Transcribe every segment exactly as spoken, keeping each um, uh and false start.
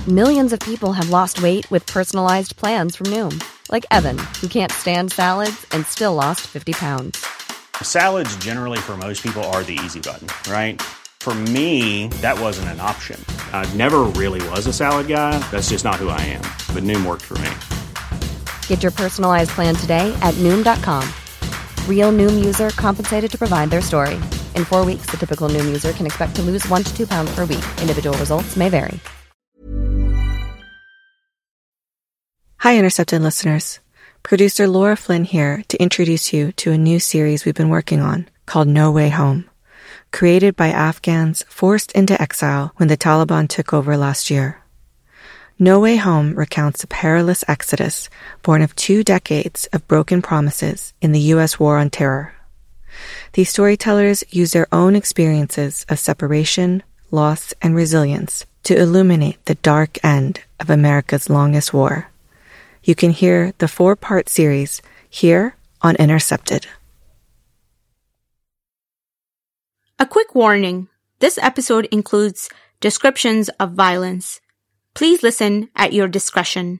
Millions of people have lost weight with personalized plans from Noom. Like Evan, who can't stand salads and still lost fifty pounds. Salads generally for most people are the easy button, right? For me, that wasn't an option. I never really was a salad guy. That's just not who I am. But Noom worked for me. Get your personalized plan today at Noom dot com. Real Noom user compensated to provide their story. In four weeks, the typical Noom user can expect to lose one to two pounds per week. Individual results may vary. Hi, Intercepted listeners. Producer Laura Flynn here to introduce you to a new series we've been working on called No Way Home, created by Afghans forced into exile when the Taliban took over last year. No Way Home recounts a perilous exodus born of two decades of broken promises in the U S war on terror. These storytellers use their own experiences of separation, loss, and resilience to illuminate the dark end of America's longest war. You can hear the four-part series here on Intercepted. A quick warning. This episode includes descriptions of violence. Please listen at your discretion.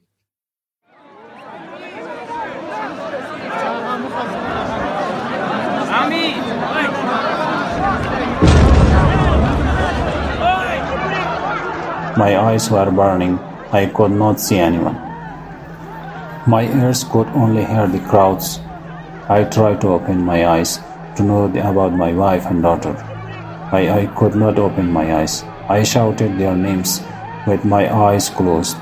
My eyes were burning. I could not see anyone. My ears could only hear the crowds. I tried to open my eyes to know about my wife and daughter. I, I could not open my eyes. I shouted their names with my eyes closed.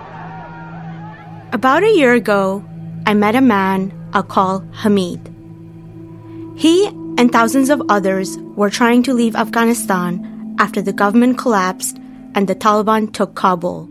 About a year ago, I met a man I'll call Hamid. He and thousands of others were trying to leave Afghanistan after the government collapsed and the Taliban took Kabul.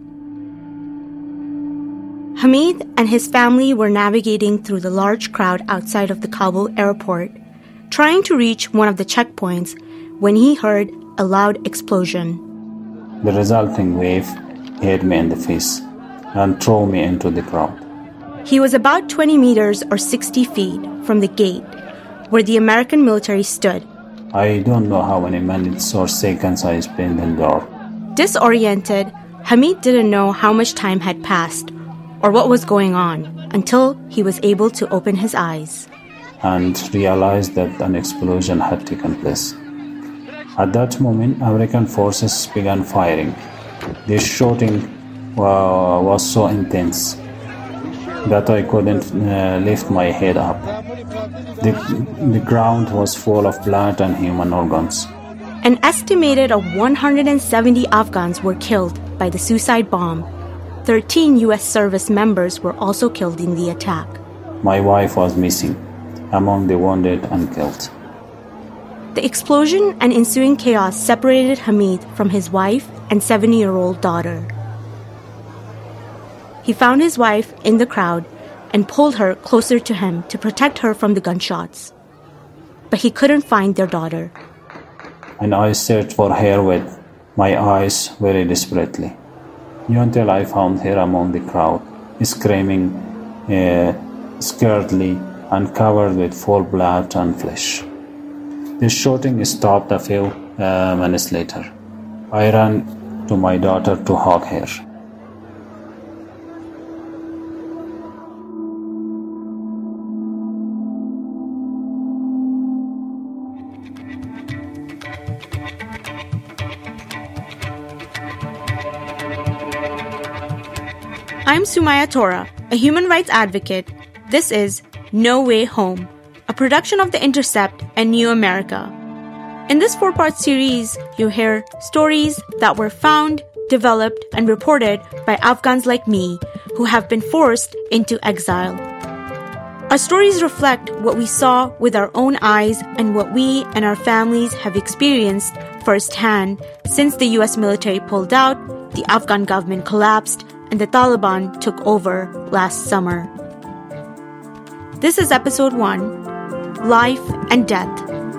Hamid and his family were navigating through the large crowd outside of the Kabul airport, trying to reach one of the checkpoints when he heard a loud explosion. The resulting wave hit me in the face and threw me into the crowd. He was about twenty meters or sixty feet from the gate where the American military stood. I don't know how many minutes or seconds I spent in there. Disoriented, Hamid didn't know how much time had passed or what was going on until he was able to open his eyes and realized that an explosion had taken place. At that moment, American forces began firing. The shooting uh, was so intense that I couldn't uh, lift my head up. The, the ground was full of blood and human organs. An estimated of one hundred seventy Afghans were killed by the suicide bomb. thirteen U S service members were also killed in the attack. My wife was missing, among the wounded and killed. The explosion and ensuing chaos separated Hamid from his wife and seven-year-old daughter. He found his wife in the crowd and pulled her closer to him to protect her from the gunshots. But he couldn't find their daughter. And I searched for her with my eyes very desperately, until I found her among the crowd, screaming uh, scaredly and covered with full blood and flesh. The shooting stopped a few uh, minutes later. I ran to my daughter to hug her. I'm Sumaya Tora, a human rights advocate. This is No Way Home, a production of The Intercept and New America. In this four-part series, you'll hear stories that were found, developed, and reported by Afghans like me who have been forced into exile. Our stories reflect what we saw with our own eyes and what we and our families have experienced firsthand since the U S military pulled out, the Afghan government collapsed, and the Taliban took over last summer. This is episode one, Life and Death.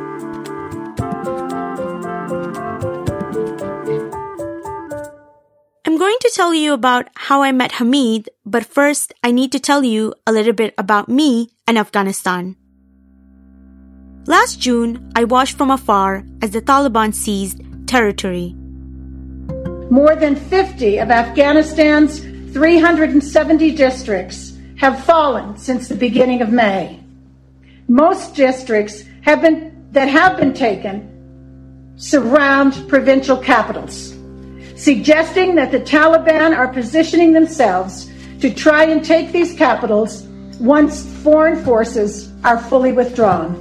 I'm going to tell you about how I met Hamid, but first I need to tell you a little bit about me and Afghanistan. Last June, I watched from afar as the Taliban seized territory. more than fifty of Afghanistan's three hundred seventy districts have fallen since the beginning of May. Most districts have been, that have been taken surround provincial capitals, suggesting that the Taliban are positioning themselves to try and take these capitals once foreign forces are fully withdrawn.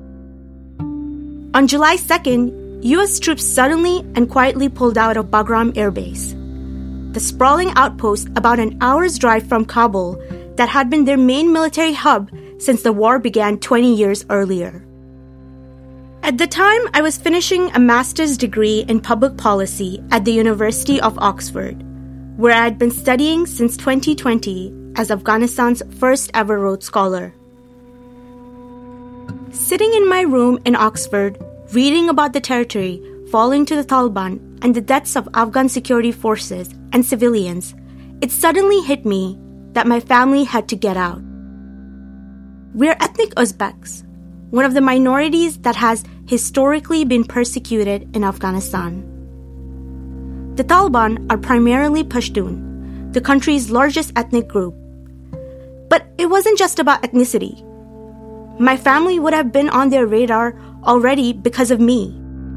On July second, U S troops suddenly and quietly pulled out of Bagram Air Base, the sprawling outpost about an hour's drive from Kabul that had been their main military hub since the war began twenty years earlier. At the time, I was finishing a master's degree in public policy at the University of Oxford, where I had been studying since twenty twenty as Afghanistan's first ever Rhodes Scholar. Sitting in my room in Oxford, reading about the territory falling to the Taliban and the deaths of Afghan security forces and civilians, it suddenly hit me that my family had to get out. We are ethnic Uzbeks, one of the minorities that has historically been persecuted in Afghanistan. The Taliban are primarily Pashtun, the country's largest ethnic group. But it wasn't just about ethnicity. My family would have been on their radar already because of me.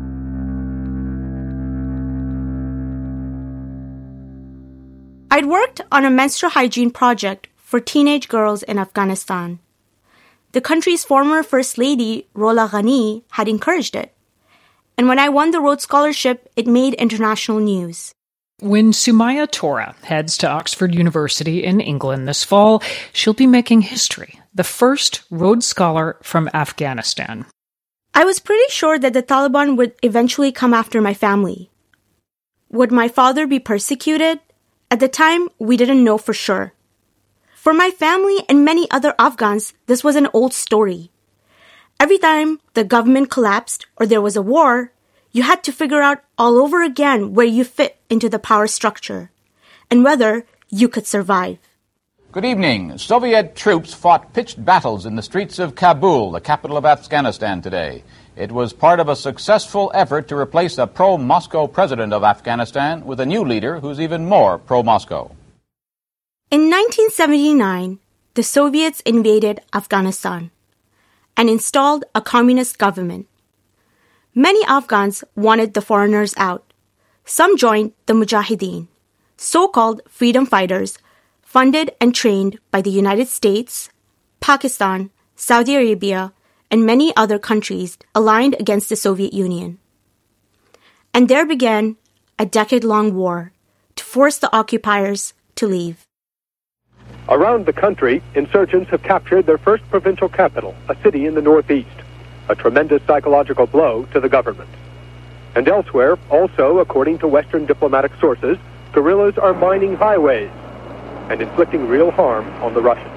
I'd worked on a menstrual hygiene project for teenage girls in Afghanistan. The country's former First Lady, Rola Ghani, had encouraged it. And when I won the Rhodes Scholarship, it made international news. When Sumaya Tora heads to Oxford University in England this fall, she'll be making history, the first Rhodes Scholar from Afghanistan. I was pretty sure that the Taliban would eventually come after my family. Would my father be persecuted? At the time, we didn't know for sure. For my family and many other Afghans, this was an old story. Every time the government collapsed or there was a war, you had to figure out all over again where you fit into the power structure and whether you could survive. Good evening. Soviet troops fought pitched battles in the streets of Kabul, the capital of Afghanistan, today. It was part of a successful effort to replace a pro-Moscow president of Afghanistan with a new leader who's even more pro-Moscow. In nineteen seventy-nine, the Soviets invaded Afghanistan and installed a communist government. Many Afghans wanted the foreigners out. Some joined the Mujahideen, so-called freedom fighters, funded and trained by the United States, Pakistan, Saudi Arabia, and many other countries aligned against the Soviet Union. And there began a decade-long war to force the occupiers to leave. Around the country, insurgents have captured their first provincial capital, a city in the northeast, a tremendous psychological blow to the government. And elsewhere, also according to Western diplomatic sources, guerrillas are mining highways and inflicting real harm on the Russians.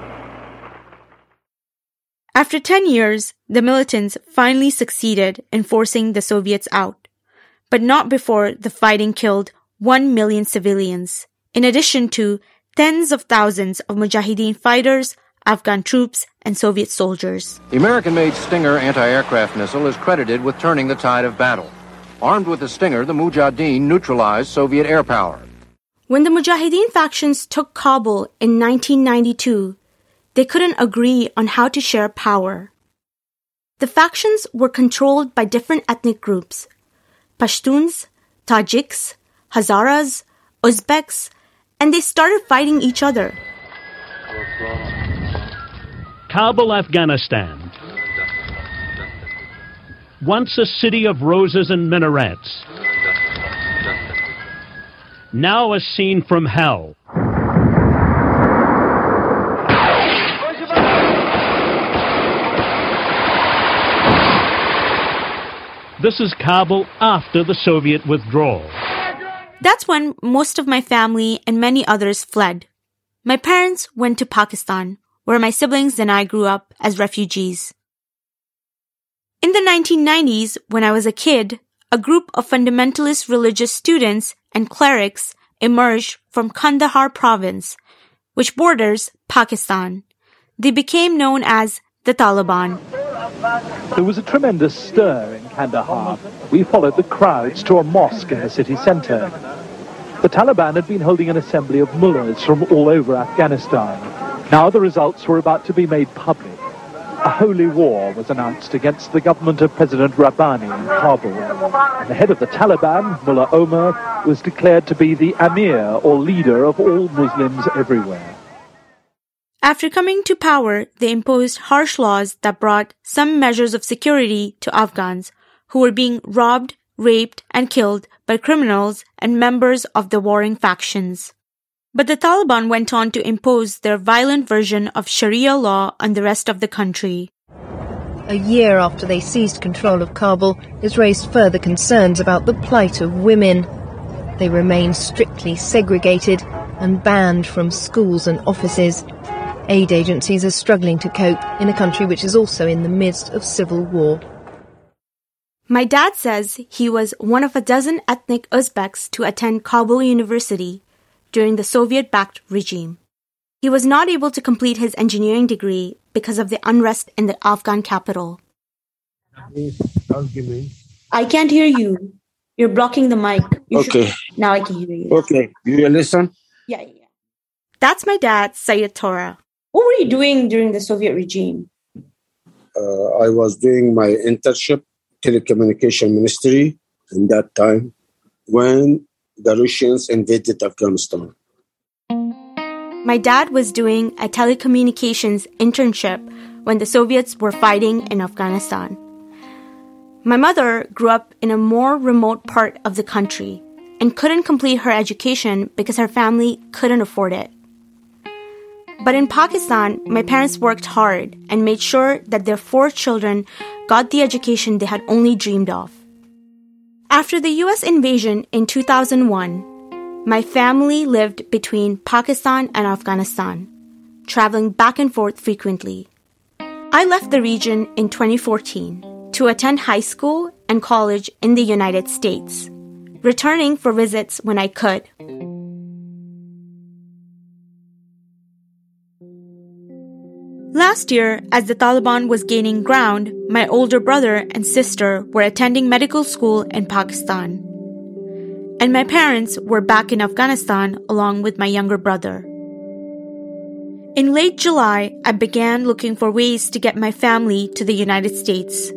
After ten years, the militants finally succeeded in forcing the Soviets out, but not before the fighting killed one million civilians, in addition to tens of thousands of Mujahideen fighters, Afghan troops, and Soviet soldiers. The American-made Stinger anti-aircraft missile is credited with turning the tide of battle. Armed with the Stinger, the Mujahideen neutralized Soviet air power. When the Mujahideen factions took Kabul in nineteen ninety-two, they couldn't agree on how to share power. The factions were controlled by different ethnic groups: Pashtuns, Tajiks, Hazaras, Uzbeks, and they started fighting each other. Kabul, Afghanistan. Once a city of roses and minarets. Now a scene from hell. This is Kabul after the Soviet withdrawal. That's when most of my family and many others fled. My parents went to Pakistan, where my siblings and I grew up as refugees. In the nineteen nineties, when I was a kid, a group of fundamentalist religious students and clerics emerged from Kandahar province, which borders Pakistan. They became known as the Taliban. There was a tremendous stir in Kandahar. We followed the crowds to a mosque in the city centre. The Taliban had been holding an assembly of mullahs from all over Afghanistan. Now the results were about to be made public. A holy war was announced against the government of President Rabbani in Kabul. And the head of the Taliban, Mullah Omar, was declared to be the Amir or leader of all Muslims everywhere. After coming to power, they imposed harsh laws that brought some measures of security to Afghans who were being robbed, raped, and killed by criminals and members of the warring factions. But the Taliban went on to impose their violent version of Sharia law on the rest of the country. A year after they seized control of Kabul has raised further concerns about the plight of women. They remain strictly segregated and banned from schools and offices. Aid agencies are struggling to cope in a country which is also in the midst of civil war. My dad says he was one of a dozen ethnic Uzbeks to attend Kabul University during the Soviet-backed regime. He was not able to complete his engineering degree because of the unrest in the Afghan capital. I can't hear you. You're blocking the mic. You okay. Should... Now I can hear you. Okay. You listen? Yeah, yeah. That's my dad, Sayed Torah. What were you doing during the Soviet regime? Uh, I was doing my internship, telecommunication ministry, in that time when the Russians invaded Afghanistan. My dad was doing a telecommunications internship when the Soviets were fighting in Afghanistan. My mother grew up in a more remote part of the country and couldn't complete her education because her family couldn't afford it. But in Pakistan, my parents worked hard and made sure that their four children got the education they had only dreamed of. After the U S invasion in two thousand one, my family lived between Pakistan and Afghanistan, traveling back and forth frequently. I left the region in twenty fourteen to attend high school and college in the United States, returning for visits when I could. Last year, as the Taliban was gaining ground, my older brother and sister were attending medical school in Pakistan. And my parents were back in Afghanistan along with my younger brother. In late July, I began looking for ways to get my family to the United States.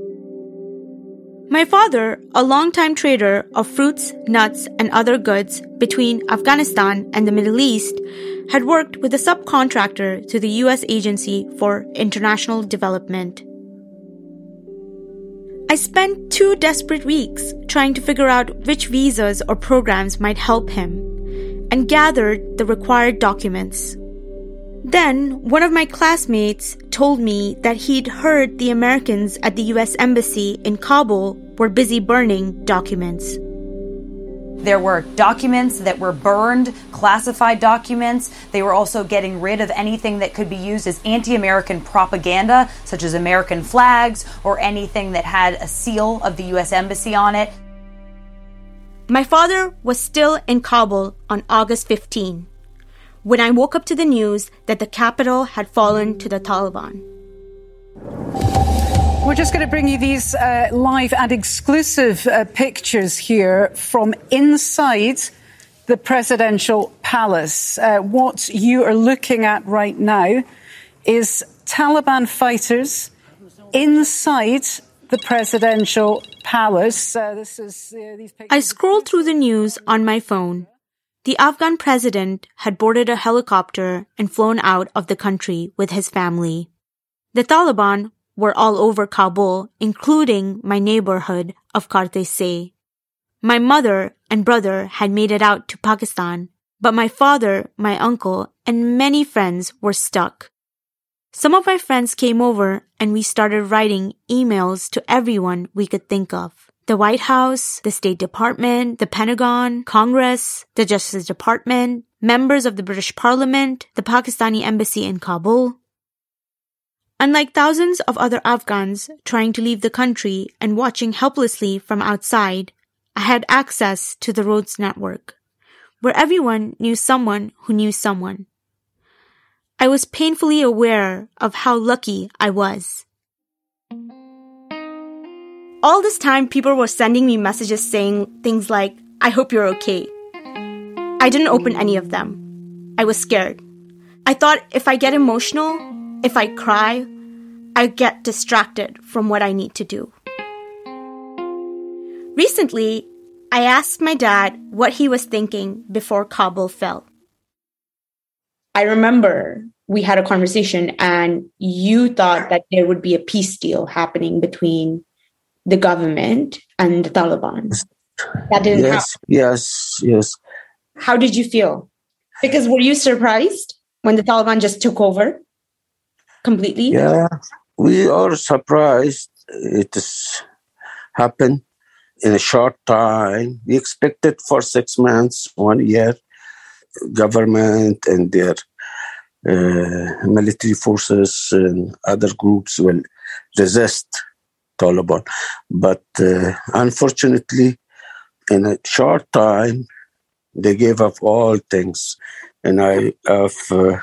My father, a longtime trader of fruits, nuts, and other goods between Afghanistan and the Middle East, had worked with a subcontractor to the U S Agency for International Development. I spent two desperate weeks trying to figure out which visas or programs might help him, and gathered the required documents. Then, one of my classmates told me that he'd heard the Americans at the U S Embassy in Kabul were busy burning documents. There were documents that were burned, classified documents. They were also getting rid of anything that could be used as anti-American propaganda, such as American flags or anything that had a seal of the U S Embassy on it. My father was still in Kabul on August fifteenth, when I woke up to the news that the capital had fallen to the Taliban. We're just going to bring you these uh, live and exclusive uh, pictures here from inside the presidential palace. Uh, what you are looking at right now is Taliban fighters inside the presidential palace. Uh, this is uh, these pictures. I scrolled through the news on my phone. The Afghan president had boarded a helicopter and flown out of the country with his family. The Taliban were all over Kabul, including my neighborhood of Karte-Se. My mother and brother had made it out to Pakistan, but my father, my uncle, and many friends were stuck. Some of my friends came over and we started writing emails to everyone we could think of. The White House, the State Department, the Pentagon, Congress, the Justice Department, members of the British Parliament, the Pakistani Embassy in Kabul. Unlike thousands of other Afghans trying to leave the country and watching helplessly from outside, I had access to the Rhodes Network, where everyone knew someone who knew someone. I was painfully aware of how lucky I was. All this time, people were sending me messages saying things like, "I hope you're okay." I didn't open any of them. I was scared. I thought if I get emotional, if I cry, I get distracted from what I need to do. Recently, I asked my dad what he was thinking before Kabul fell. I remember we had a conversation and you thought that there would be a peace deal happening between the government and the Taliban. That didn't yes, happen. Yes, yes. How did you feel? Because were you surprised when the Taliban just took over completely? Yeah, we are surprised it has happened in a short time. We expected for six months, one year, government and their uh, military forces and other groups will resist Taliban. But uh, unfortunately, in a short time, they gave up all things. And I have uh,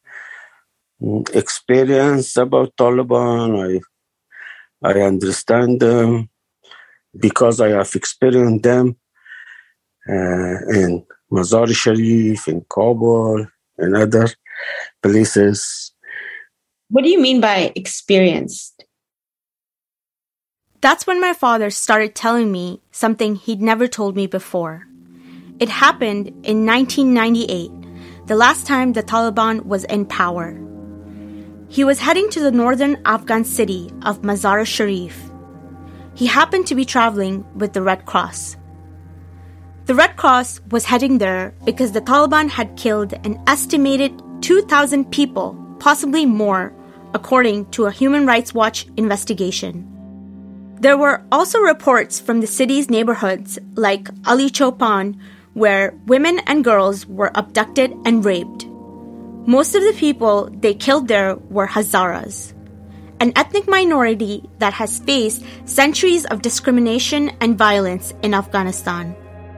experience about Taliban. I, I understand them because I have experienced them uh, in Mazar-e-Sharif, in Kabul, and other places. What do you mean by experienced? That's when my father started telling me something he'd never told me before. It happened in nineteen ninety-eight, the last time the Taliban was in power. He was heading to the northern Afghan city of Mazar-e-Sharif. He happened to be traveling with the Red Cross. The Red Cross was heading there because the Taliban had killed an estimated two thousand people, possibly more, according to a Human Rights Watch investigation. There were also reports from the city's neighborhoods like Ali Chaupan, where women and girls were abducted and raped. Most of the people they killed there were Hazaras, an ethnic minority that has faced centuries of discrimination and violence in Afghanistan.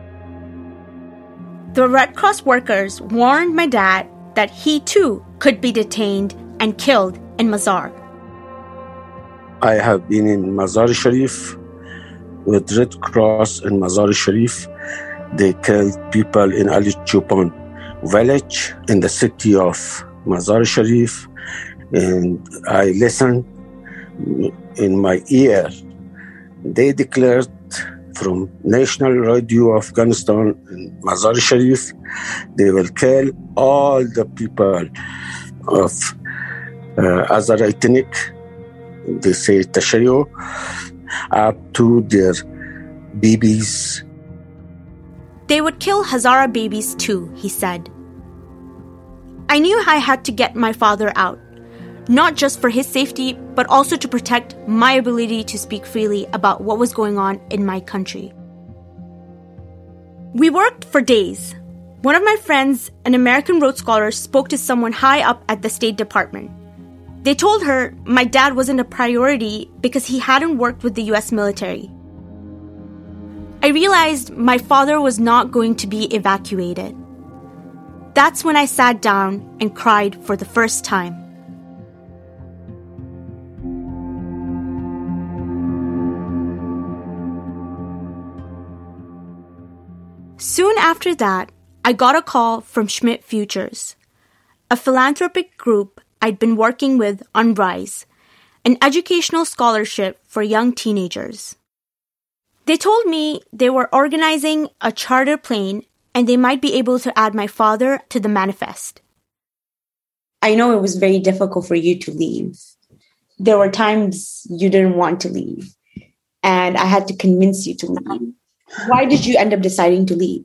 The Red Cross workers warned my dad that he too could be detained and killed in Mazar. I have been in Mazar-e-Sharif with Red Cross in Mazar-e-Sharif. They killed people in Ali Chaupan village in the city of Mazar-e-Sharif, and I listened in my ear. They declared from National Radio Afghanistan in Mazar-e-Sharif, they will kill all the people of uh, other ethnic, they say Tashayo, up to their babies. They would kill Hazara babies too, he said. I knew I had to get my father out, not just for his safety, but also to protect my ability to speak freely about what was going on in my country. We worked for days. One of my friends, an American Rhodes Scholar, spoke to someone high up at the State Department. They told her my dad wasn't a priority because he hadn't worked with the U S military. I realized my father was not going to be evacuated. That's when I sat down and cried for the first time. Soon after that, I got a call from Schmidt Futures, a philanthropic group I'd been working with on RISE, an educational scholarship for young teenagers. They told me they were organizing a charter plane and they might be able to add my father to the manifest. I know it was very difficult for you to leave. There were times you didn't want to leave, and I had to convince you to leave. Why did you end up deciding to leave?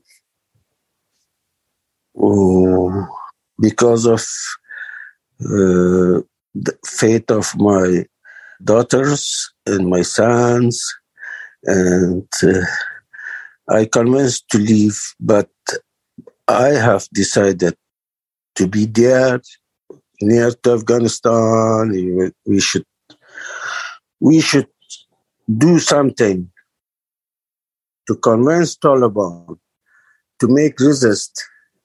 Oh, because of uh, the fate of my daughters and my sons. And uh, I convinced to leave, but I have decided to be there, near to Afghanistan. We should, we should do something to convince Taliban to make resist.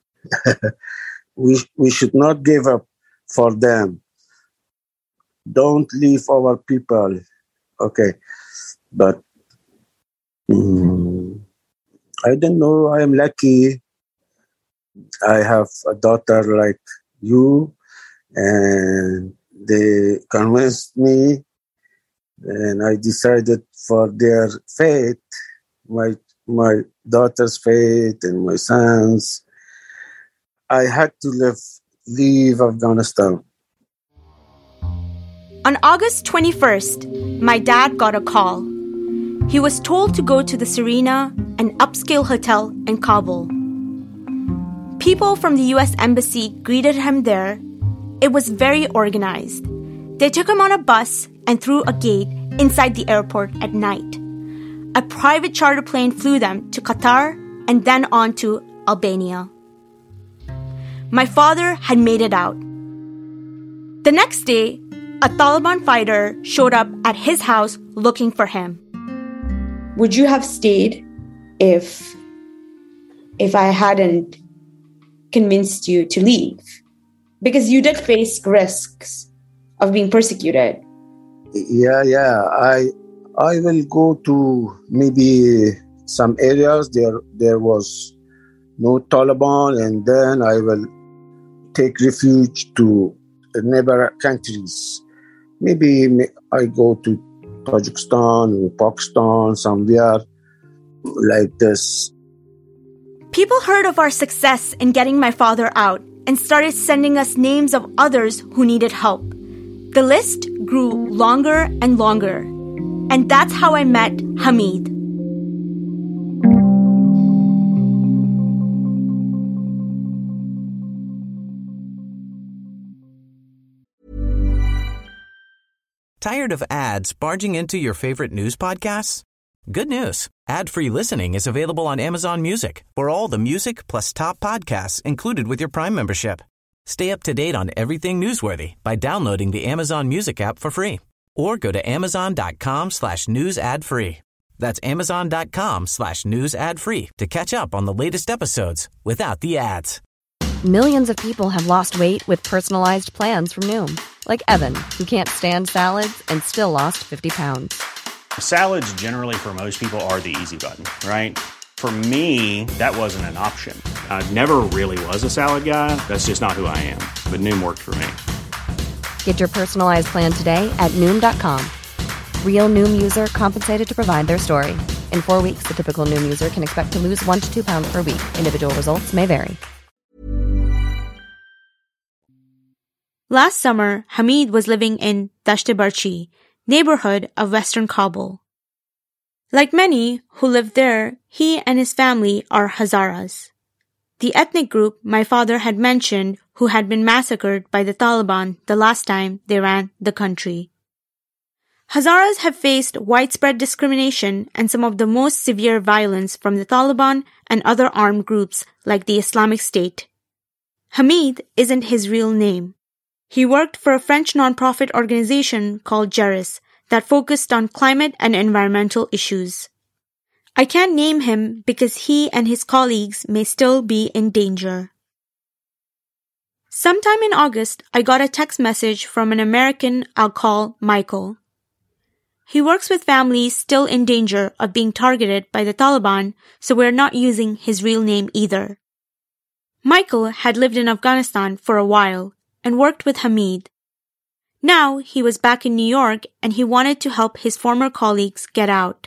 we we should not give up for them. Don't leave our people. Okay, but. Mm, I don't know. I am lucky. I have a daughter like you, and they convinced me, and I decided for their fate, my my daughter's fate and my son's. I had to leave, leave Afghanistan. On August twenty-first, my dad got a call. He was told to go to the Serena, an upscale hotel in Kabul. People from the U S Embassy greeted him there. It was very organized. They took him on a bus and through a gate inside the airport at night. A private charter plane flew them to Qatar and then on to Albania. My father had made it out. The next day, a Taliban fighter showed up at his house looking for him. Would you have stayed if if I hadn't convinced you to leave? Because you did face risks of being persecuted. Yeah, yeah. I I will go to maybe some areas there there was no Taliban, and then I will take refuge to neighbor countries. Maybe I go to Tajikistan or Pakistan, somewhere like this. People heard of our success in getting my father out and started sending us names of others who needed help. The list grew longer and longer. And that's how I met Hamid. Tired of ads barging into your favorite news podcasts? Good news. Ad-free listening is available on Amazon Music for all the music plus top podcasts included with your Prime membership. Stay up to date on everything newsworthy by downloading the Amazon Music app for free or go to amazon.com slash news ad free. That's amazon.com slash news ad free to catch up on the latest episodes without the ads. Millions of people have lost weight with personalized plans from Noom, like Evan, who can't stand salads and still lost fifty pounds. Salads generally for most people are the easy button, right? For me, that wasn't an option. I never really was a salad guy. That's just not who I am. But Noom worked for me. Get your personalized plan today at Noom dot com. Real Noom user compensated to provide their story. In four weeks, the typical Noom user can expect to lose one to two pounds per week. Individual results may vary. Last summer, Hamid was living in Dasht-e-Barchi, neighborhood of Western Kabul. Like many who live there, he and his family are Hazaras, the ethnic group my father had mentioned who had been massacred by the Taliban the last time they ran the country. Hazaras have faced widespread discrimination and some of the most severe violence from the Taliban and other armed groups like the Islamic State. Hamid isn't his real name. He worked for a French nonprofit organization called Jeris that focused on climate and environmental issues. I can't name him because he and his colleagues may still be in danger. Sometime in August, I got a text message from an American I'll call Michael. He works with families still in danger of being targeted by the Taliban, so we're not using his real name either. Michael had lived in Afghanistan for a while and worked with Hamid. Now he was back in New York and he wanted to help his former colleagues get out.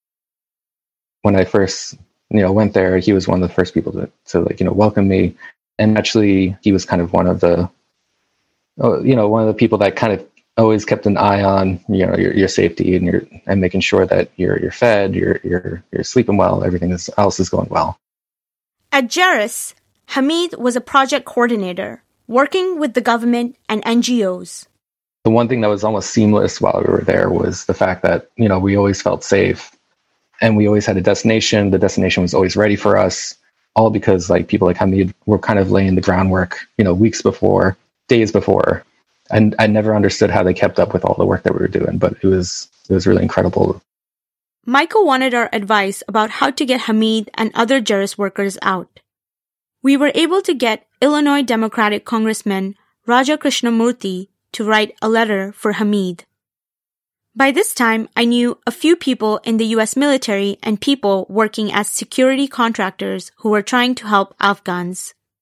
When I first, you know, went there, he was one of the first people to, to like, you know, welcome me. And actually, he was kind of one of the, you know, one of the people that kind of always kept an eye on, you know, your, your safety and your and making sure that you're you're fed, you're you're you're sleeping well, everything else is going well. At Jeris, Hamid was a project coordinator, working with the government and N G Os. The one thing that was almost seamless while we were there was the fact that, you know, we always felt safe and we always had a destination. The destination was always ready for us, all because like people like Hamid were kind of laying the groundwork, you know, weeks before, days before. And I never understood how they kept up with all the work that we were doing, but it was it was really incredible. Michael wanted our advice about how to get Hamid and other Jeris workers out. We were able to get Illinois Democratic Congressman Raja Krishnamurthy to write a letter for Hamid. By this time, I knew a few people in the U S military and people working as security contractors who were trying to help Afghans.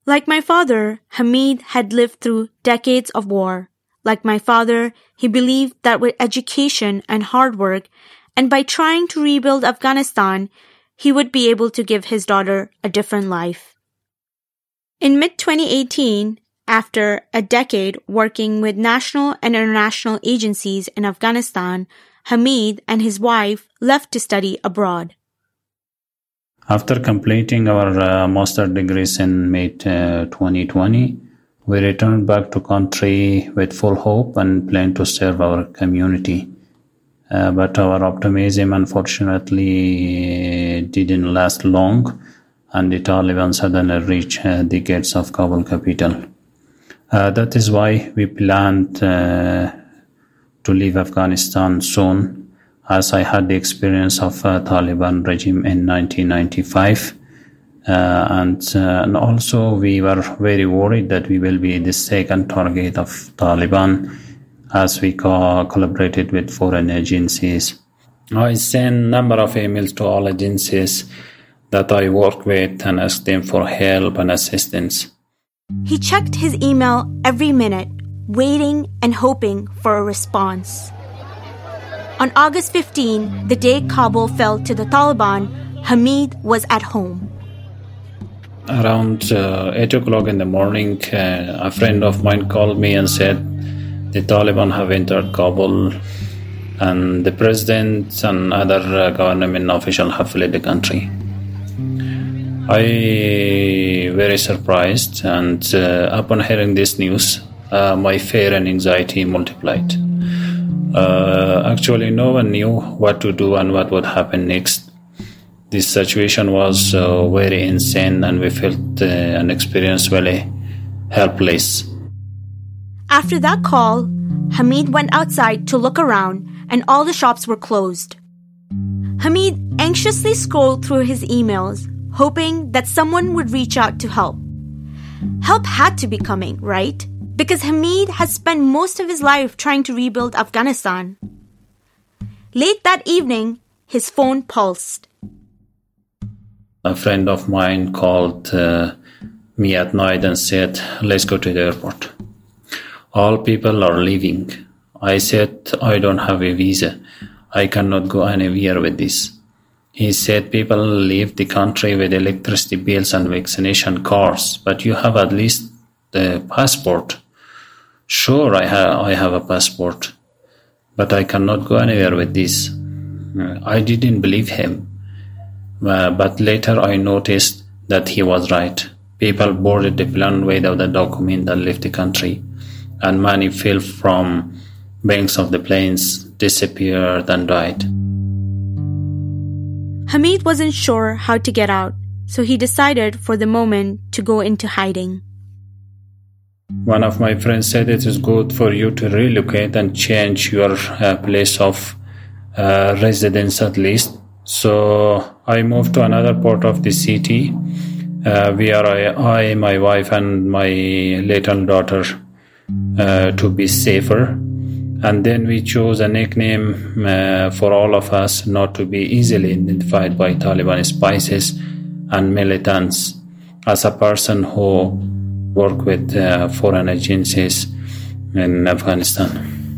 Like my father, Hamid had lived through decades of war. Like my father, he believed that with education and hard work, and by trying to rebuild Afghanistan, he would be able to give his daughter a different life. In mid twenty eighteen, after a decade working with national and international agencies in Afghanistan, Hamid and his wife left to study abroad. After completing our uh, master degrees in May uh, twenty twenty, we returned back to country with full hope and plan to serve our community. Uh, but our optimism unfortunately didn't last long, and the Taliban suddenly reached uh, the gates of Kabul capital. Uh, that is why we planned uh, to leave Afghanistan soon, as I had the experience of uh, Taliban regime in nineteen ninety-five. Uh, and, uh, and also we were very worried that we will be the second target of Taliban, as we co- collaborated with foreign agencies. I sent a number of emails to all agencies that I work with and asked them for help and assistance. He checked his email every minute, waiting and hoping for a response. On August fifteenth, the day Kabul fell to the Taliban, Hamid was at home. Around uh, eight o'clock in the morning, uh, a friend of mine called me and said the Taliban have entered Kabul and the president and other uh, government officials have fled the country. I very surprised, and uh, upon hearing this news, uh, my fear and anxiety multiplied. Uh, actually, no one knew what to do and what would happen next. This situation was uh, very insane, and we felt uh, and experienced really helpless. After that call, Hamid went outside to look around, and all the shops were closed. Hamid anxiously scrolled through his emails, hoping that someone would reach out to help. Help had to be coming, right? Because Hamid had spent most of his life trying to rebuild Afghanistan. Late that evening, his phone pulsed. A friend of mine called uh, me at night and said, let's go to the airport. All people are leaving. I said, I don't have a visa. I cannot go anywhere with this. He said, people leave the country with electricity bills and vaccination cards, but you have at least the passport. Sure, I, ha- I have a passport, but I cannot go anywhere with this. I didn't believe him. Uh, but later I noticed that he was right. People boarded the plane without a document and left the country, and many fell from banks of the planes, disappeared and died. Hamid wasn't sure how to get out, so he decided for the moment to go into hiding. One of my friends said it is good for you to relocate and change your uh, place of uh, residence at least. So I moved to another part of the city uh, where I, I, my wife and my little daughter uh, to be safer. And then we chose a nickname uh, for all of us not to be easily identified by Taliban spies and militants, as a person who worked with uh, foreign agencies in Afghanistan.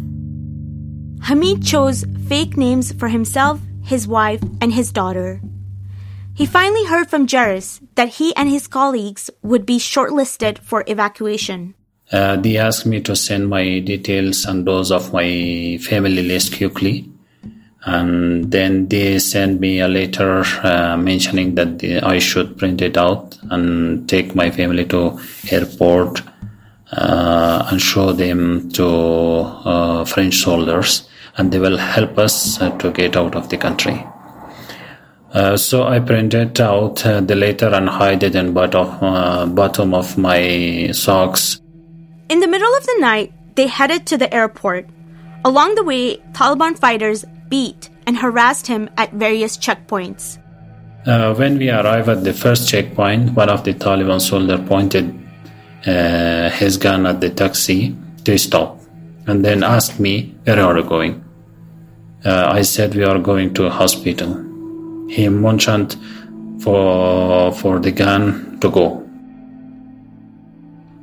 Hamid chose fake names for himself, his wife, and his daughter. He finally heard from Jairus that he and his colleagues would be shortlisted for evacuation. Uh, they asked me to send my details and those of my family list quickly. And then they sent me a letter uh, mentioning that the, I should print it out and take my family to airport uh, and show them to uh, French soldiers, and they will help us uh, to get out of the country. Uh, so I printed out uh, the letter and hid it in bottom, uh, bottom of my socks. In the middle of the night, they headed to the airport. Along the way, Taliban fighters beat and harassed him at various checkpoints. Uh, when we arrived at the first checkpoint, one of the Taliban soldiers pointed uh, his gun at the taxi to stop, and then asked me, where are you going? Uh, I said, we are going to a hospital. He motioned for, for the gun to go.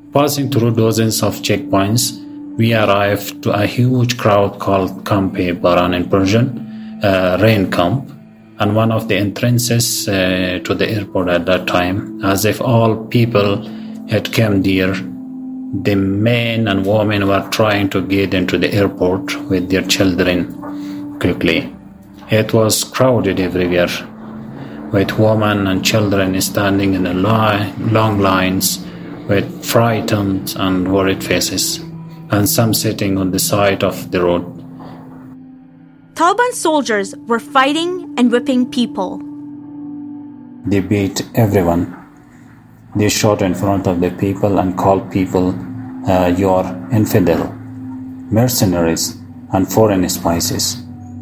Passing through dozens of checkpoints, we arrived to a huge crowd called Camp Baran in Persian, uh, rain camp, and one of the entrances uh, to the airport at that time, as if all people had come there. The men and women were trying to get into the airport with their children quickly. It was crowded everywhere, with women and children standing in a li- long lines with frightened and worried faces, and some sitting on the side of the road. Taliban soldiers were fighting and whipping people. They beat everyone. They shot in front of the people and called people, uh, you're infidel, mercenaries, and foreign spies.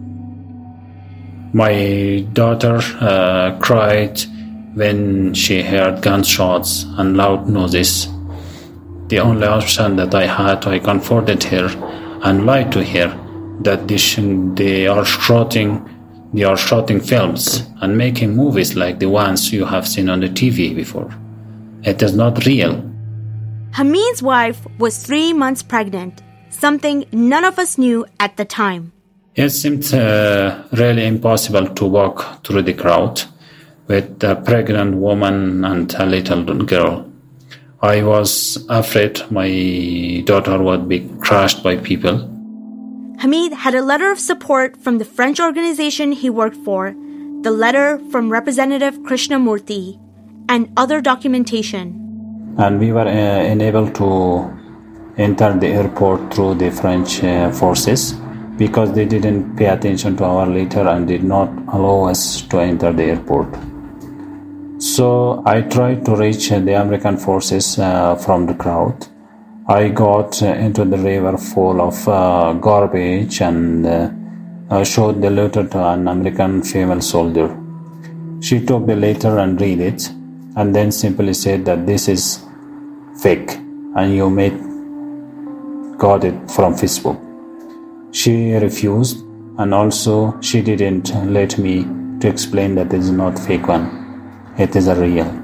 My daughter uh, cried when she heard gunshots and loud noises. The only option that I had, I comforted her and lied to her that they, sh- they are shooting, they are shooting films and making movies like the ones you have seen on the T V before. It is not real. Hamid's wife was three months pregnant, something none of us knew at the time. It seemed uh, really impossible to walk through the crowd with a pregnant woman and a little girl. I was afraid my daughter would be crushed by people. Hamid had a letter of support from the French organization he worked for, the letter from Representative Krishnamurthy, and other documentation. And we were uh, enabled to enter the airport through the French uh, forces because they didn't pay attention to our letter and did not allow us to enter the airport. So I tried to reach uh, the American forces uh, from the crowd. I got uh, into the river full of uh, garbage and uh, uh, showed the letter to an American female soldier. She took the letter and read it, and then simply said that this is fake and you made got it from Facebook. She refused, and also she didn't let me to explain that it is not fake one. It is a real.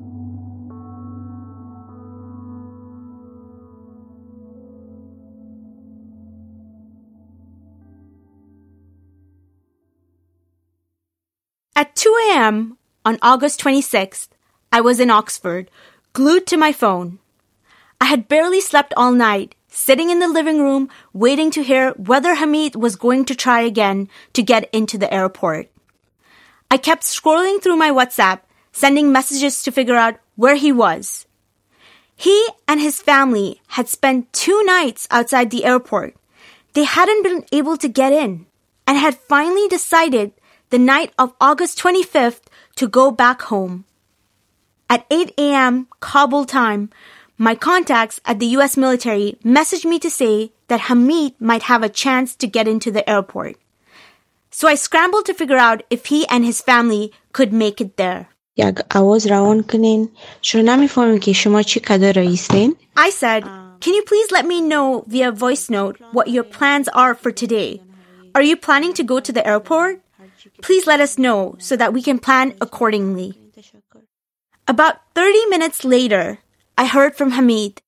At two a.m. on August twenty-sixth, I was in Oxford, glued to my phone. I had barely slept all night, sitting in the living room, waiting to hear whether Hamid was going to try again to get into the airport. I kept scrolling through my WhatsApp, sending messages to figure out where he was. He and his family had spent two nights outside the airport. They hadn't been able to get in and had finally decided the night of August twenty-fifth to go back home. At eight a.m. Kabul time, my contacts at the U S military messaged me to say that Hamid might have a chance to get into the airport. So I scrambled to figure out if he and his family could make it there. یک آواز روان کنین چرا نمیفهمیم که شما چی کده رئیسین؟ I said, can you please let me know via voice note what your plans are for today? Are you planning to go to the airport? Please let us know so that we can plan accordingly. About thirty minutes later, I heard from Hamid.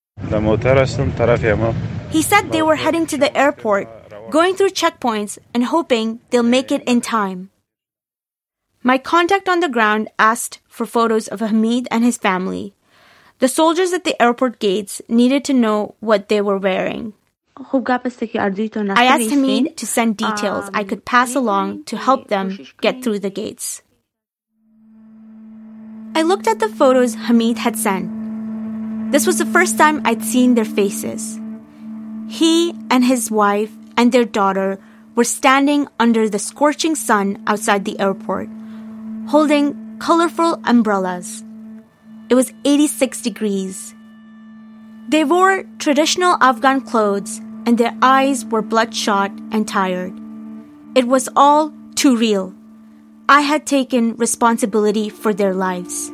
He said they were heading to the airport, going through checkpoints and hoping they'll make it in time. My contact on the ground asked for photos of Hamid and his family. The soldiers at the airport gates needed to know what they were wearing. I asked Hamid to send details I could pass along to help them get through the gates. I looked at the photos Hamid had sent. This was the first time I'd seen their faces. He and his wife and their daughter were standing under the scorching sun outside the airport, holding colorful umbrellas. It was eighty-six degrees. They wore traditional Afghan clothes and their eyes were bloodshot and tired. It was all too real. I had taken responsibility for their lives.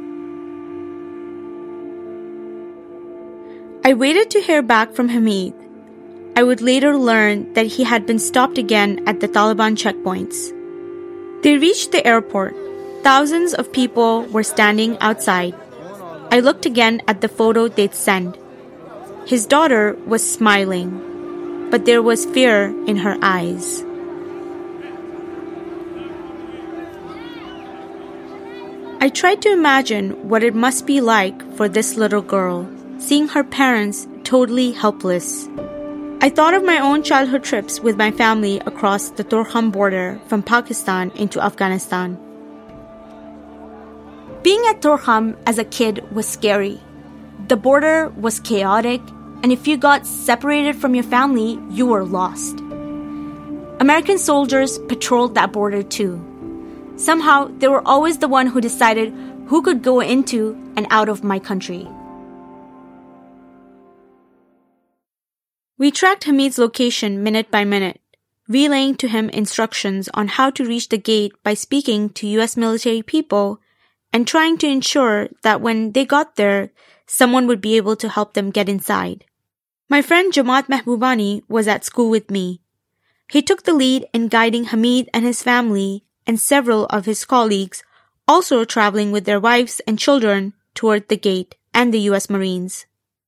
I waited to hear back from Hamid. I would later learn that he had been stopped again at the Taliban checkpoints. They reached the airport. Thousands of people were standing outside. I looked again at the photo they'd sent. His daughter was smiling, but there was fear in her eyes. I tried to imagine what it must be like for this little girl, seeing her parents totally helpless. I thought of my own childhood trips with my family across the Torkham border from Pakistan into Afghanistan. Being at Torkham as a kid was scary. The border was chaotic, and if you got separated from your family, you were lost. American soldiers patrolled that border too. Somehow, they were always the one who decided who could go into and out of my country. We tracked Hamid's location minute by minute, relaying to him instructions on how to reach the gate by speaking to U S military people and trying to ensure that when they got there, someone would be able to help them get inside. My friend Jamaat Mahbubani was at school with me. He took the lead in guiding Hamid and his family and several of his colleagues, also traveling with their wives and children, toward the gate and the U S Marines.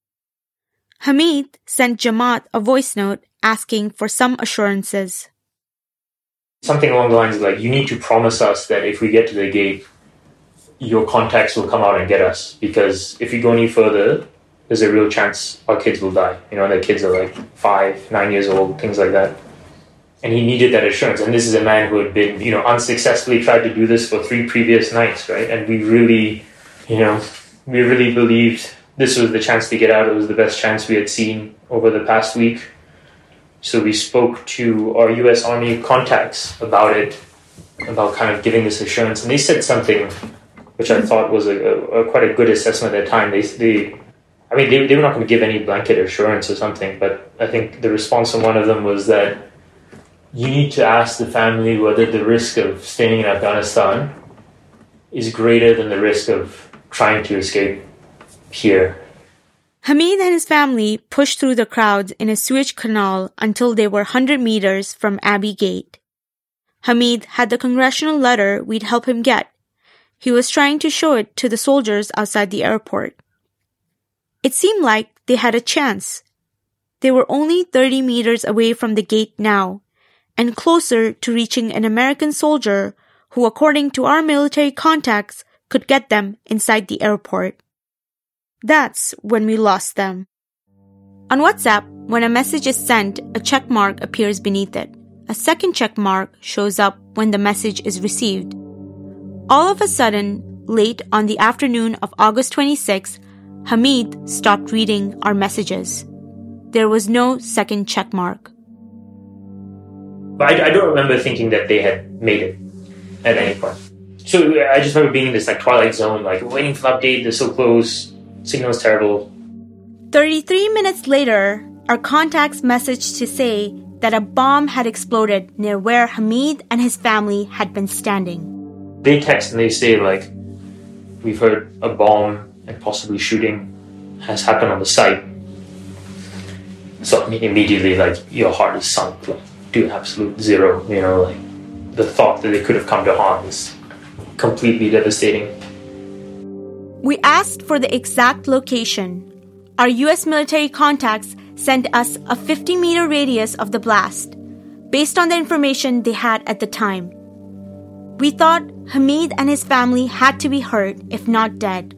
Hamid sent Jamaat a voice note asking for some assurances. Something along the lines of like, you need to promise us that if we get to the gate, your contacts will come out and get us, because if you go any further, there's a real chance our kids will die. You know, their kids are like five, nine years old, things like that. And he needed that assurance. And this is a man who had been, you know, unsuccessfully tried to do this for three previous nights, right? And we really, you know, we really believed this was the chance to get out. It was the best chance we had seen over the past week. So we spoke to our U S Army contacts about it, about kind of giving this assurance. And they said something which I thought was a, a, a quite a good assessment at the time. They, they I mean, they, they were not going to give any blanket assurance or something, but I think the response from one of them was that you need to ask the family whether the risk of staying in Afghanistan is greater than the risk of trying to escape here. Hamid and his family pushed through the crowds in a sewage canal until they were one hundred meters from Abbey Gate. Hamid had the congressional letter we'd help him get. He was trying to show it to the soldiers outside the airport. It seemed like they had a chance. They were only thirty meters away from the gate now, and closer to reaching an American soldier who, according to our military contacts, could get them inside the airport. That's when we lost them. On WhatsApp, when a message is sent, a check mark appears beneath it. A second check mark shows up when the message is received. All of a sudden, late on the afternoon of August twenty-sixth, Hamid stopped reading our messages. There was no second check mark. But I, I don't remember thinking that they had made it at any point. So I just remember being in this like twilight zone, like waiting for the update, they're so close, signal's terrible. thirty-three minutes later, our contacts messaged to say that a bomb had exploded near where Hamid and his family had been standing. They text and they say, like, we've heard a bomb and possibly shooting has happened on the site. So I mean, immediately, like, your heart is sunk, like, to absolute zero, you know, like, the thought that they could have come to harm is completely devastating. We asked for the exact location. Our U S military contacts sent us a fifty meter radius of the blast, based on the information they had at the time. We thought Hamid and his family had to be hurt, if not dead.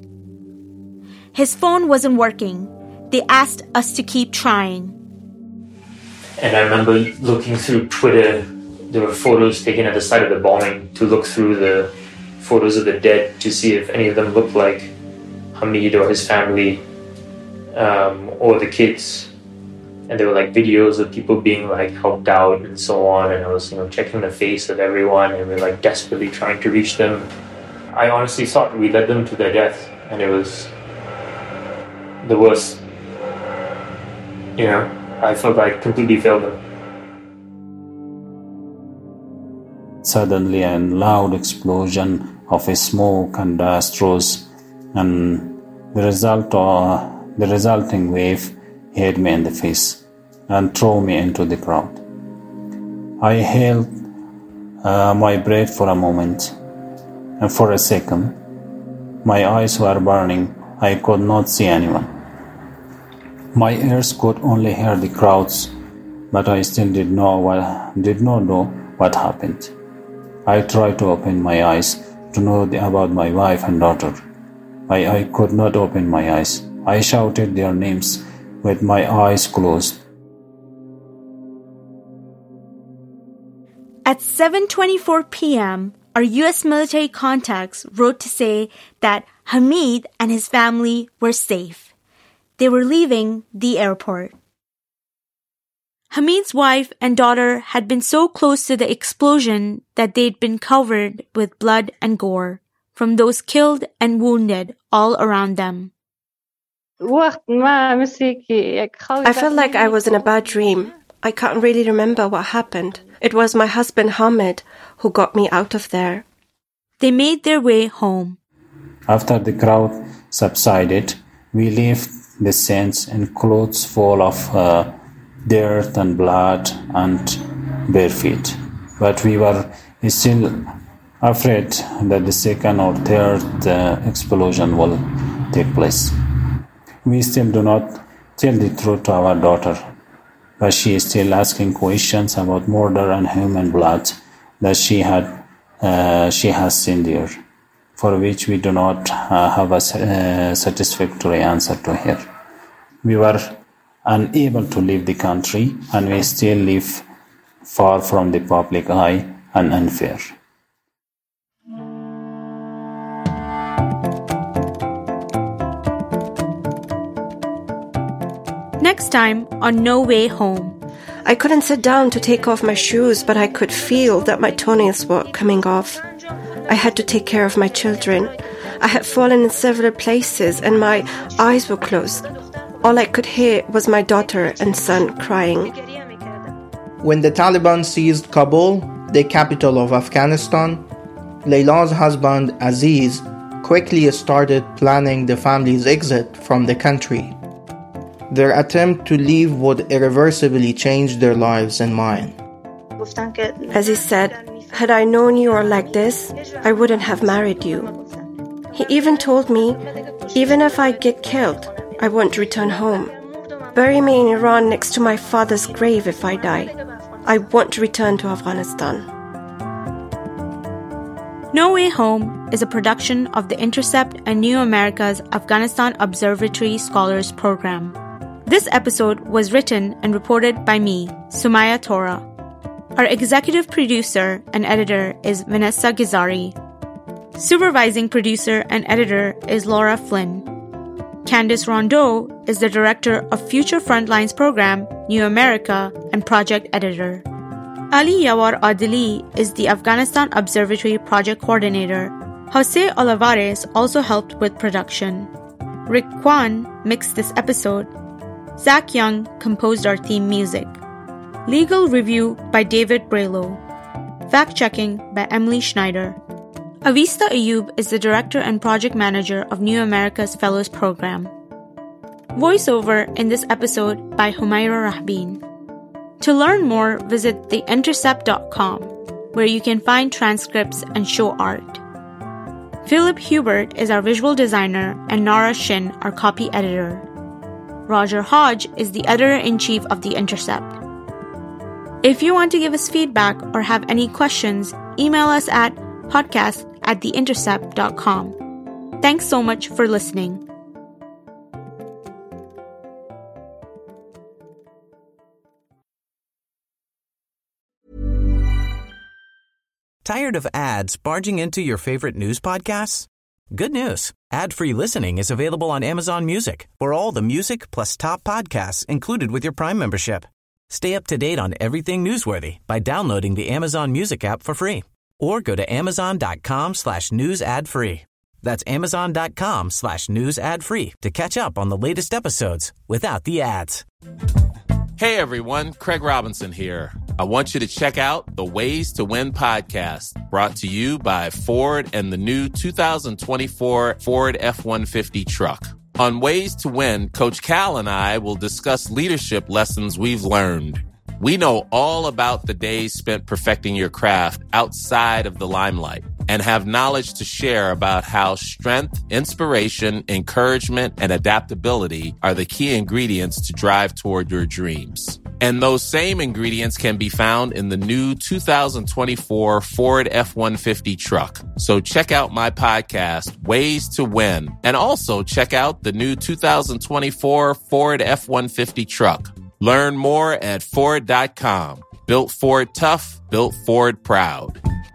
His phone wasn't working. They asked us to keep trying. And I remember looking through Twitter, there were photos taken at the site of the bombing, to look through the photos of the dead to see if any of them looked like Hamid or his family, um, or the kids. And there were like videos of people being like helped out and so on, and I was, you know, checking the face of everyone, and we were like desperately trying to reach them. I honestly thought we led them to their death, and it was the worst. You know, I felt like I completely failed them. Suddenly, a loud explosion of smoke and dust rose, and the result of the resulting wave hit me in the face and threw me into the crowd. I held uh, my breath for a moment, and for a second, my eyes were burning I could not see anyone. My ears could only hear the crowds, but I still did not what, did not know what happened. I tried to open my eyes to know the, about my wife and daughter. I, I could not open my eyes. I shouted their names with my eyes closed. At seven twenty-four p.m., our U S military contacts wrote to say that Hamid and his family were safe. They were leaving the airport. Hamid's wife and daughter had been so close to the explosion that they'd been covered with blood and gore from those killed and wounded all around them. I felt like I was in a bad dream. I can't really remember what happened. It was my husband Hamid who got me out of there. They made their way home. After the crowd subsided, we left the scenes in clothes full of uh, dirt and blood and bare feet. But we were still afraid that the second or third uh, explosion will take place. We still do not tell the truth to our daughter, but she is still asking questions about murder and human blood that she had uh, she has seen there, for which we do not uh, have a uh, satisfactory answer to her. We were unable to leave the country, and we still live far from the public eye and unfair. Next time on No Way Home. I couldn't sit down to take off my shoes, but I could feel that my toenails were coming off. I had to take care of my children. I had fallen in several places and my eyes were closed. All I could hear was my daughter and son crying. When the Taliban seized Kabul, the capital of Afghanistan, Layla's husband Aziz quickly started planning the family's exit from the country. Their attempt to leave would irreversibly change their lives and mine. Aziz said, "Had I known you were like this, I wouldn't have married you." He even told me, "Even if I get killed, I won't return home. Bury me in Iran next to my father's grave if I die. I won't return to Afghanistan." No Way Home is a production of The Intercept and New America's Afghanistan Observatory Scholars Program. This episode was written and reported by me, Sumaya Tora. Our executive producer and editor is Vanessa Gizari. Supervising producer and editor is Laura Flynn. Candice Rondeau is the director of Future Frontlines Program, New America, and project editor. Ali Yawar Adili is the Afghanistan Observatory project coordinator. Jose Olivares also helped with production. Rick Kwan mixed this episode. Zach Young composed our theme music. Legal review by David Braylow. Fact-checking by Emily Schneider. Avista Ayub is the director and project manager of New America's Fellows Program. Voiceover in this episode by Humaira Rahbeen. To learn more, visit the intercept dot com, where you can find transcripts and show art. Philip Hubert is our visual designer and Nara Shin our copy editor. Roger Hodge is the editor-in-chief of The Intercept. If you want to give us feedback or have any questions, email us at podcast at the intercept dot com. Thanks so much for listening. Tired of ads barging into your favorite news podcasts? Good news. Ad-free listening is available on Amazon Music for all the music plus top podcasts included with your Prime membership. Stay up to date on everything newsworthy by downloading the Amazon Music app for free or go to amazon.com slash news ad free. That's amazon.com slash news ad free to catch up on the latest episodes without the ads. Hey everyone, Craig Robinson here. I want you to check out the Ways to Win podcast, brought to you by Ford and the new two thousand twenty-four Ford F one fifty truck. On Ways to Win, Coach Cal and I will discuss leadership lessons we've learned. We know all about the days spent perfecting your craft outside of the limelight. and have knowledge to share about how strength, inspiration, encouragement, and adaptability are the key ingredients to drive toward your dreams. And those same ingredients can be found in the new two thousand twenty-four Ford F one fifty truck. So check out my podcast, Ways to Win, and also check out the new two thousand twenty-four Ford F one fifty truck. Learn more at Ford dot com. Built Ford tough, built Ford proud.